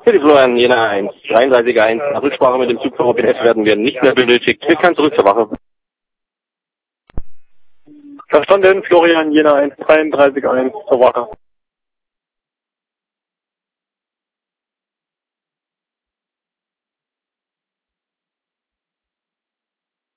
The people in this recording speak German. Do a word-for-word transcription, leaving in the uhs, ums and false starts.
Für die Florian Jena eins, dreiunddreißig eins. Nach Rücksprache mit dem Zug für Robin S. werden wir nicht mehr benötigt. Wir können zurück zur Wache. Verstanden, Florian Jena eins, dreiunddreißig eins zur Wache.